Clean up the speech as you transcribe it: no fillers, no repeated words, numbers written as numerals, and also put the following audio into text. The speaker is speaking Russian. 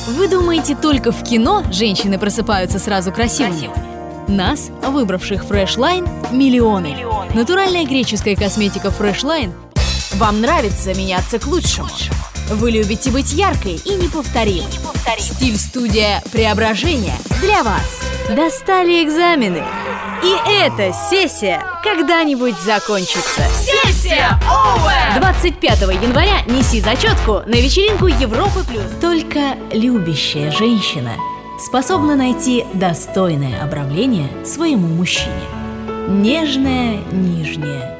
Вы думаете, только в кино женщины просыпаются сразу красивыми? Нас, выбравших Fresh Line, миллионы. Натуральная греческая косметика Fresh Line. Вам нравится меняться к лучшему. Вы любите быть яркой и неповторимой. Стиль-студия «Преображение» для вас. Достали экзамены. И эта сессия когда-нибудь закончится. Сессия over! 25 января неси зачетку на вечеринку Европы Плюс. Только любящая женщина способна найти достойное обрамление своему мужчине. Нежное нижнее